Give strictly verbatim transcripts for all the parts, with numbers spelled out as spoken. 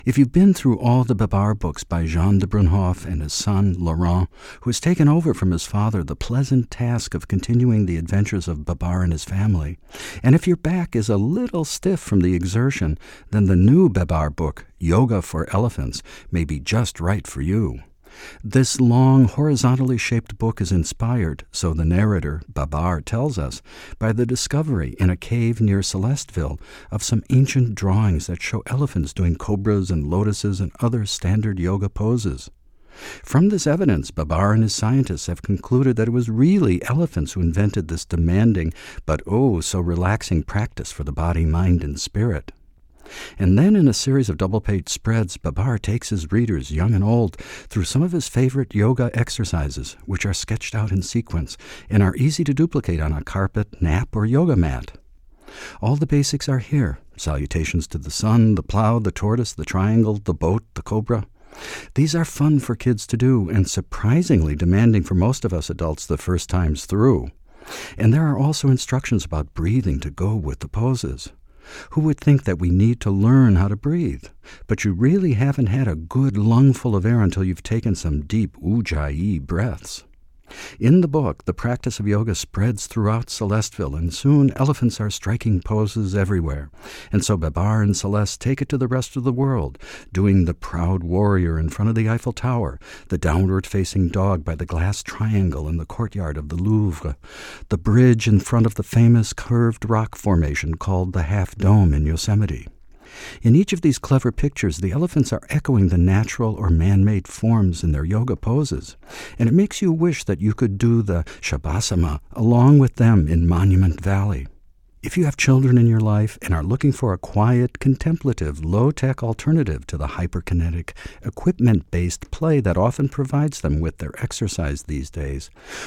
If you've been through all the Babar books by Jean de Brunhoff and his son, Laurent, who has taken over from his father the pleasant task of continuing the adventures of Babar and his family, and if your back is a little stiff from the exertion, then the new Babar book, Yoga for Elephants, may be just right for you. This long, horizontally shaped book is inspired, so the narrator, Babar, tells us, by the discovery in a cave near Celesteville of some ancient drawings that show elephants doing cobras and lotuses and other standard yoga poses. From this evidence, Babar and his scientists have concluded that it was really elephants who invented this demanding but oh so relaxing practice for the body, mind, and spirit. And then in a series of double-page spreads, Babar takes his readers, young and old, through some of his favorite yoga exercises, which are sketched out in sequence and are easy to duplicate on a carpet, nap, or yoga mat. All the basics are here: salutations to the sun, the plow, the tortoise, the triangle, the boat, the cobra. These are fun for kids to do and surprisingly demanding for most of us adults the first times through. And there are also instructions about breathing to go with the poses. Who would think that we need to learn how to breathe? But you really haven't had a good lungful of air until you've taken some deep Ujjayi breaths. In the book, the practice of yoga spreads throughout Celesteville, and soon elephants are striking poses everywhere. And so Babar and Celeste take it to the rest of the world, doing the proud warrior in front of the Eiffel Tower, the downward-facing dog by the glass triangle in the courtyard of the Louvre, the bridge in front of the famous curved rock formation called the Half Dome in Yosemite. In each of these clever pictures, the elephants are echoing the natural or man-made forms in their yoga poses, and it makes you wish that you could do the Shavasana along with them in Monument Valley. If you have children in your life and are looking for a quiet, contemplative, low-tech alternative to the hyperkinetic, equipment-based play that often provides them with their exercise these days,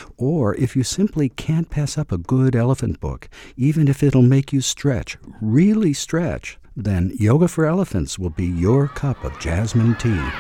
or if you simply can't pass up a good elephant book, even if it'll make you stretch, really stretch, then Yoga for Elephants will be your cup of jasmine tea.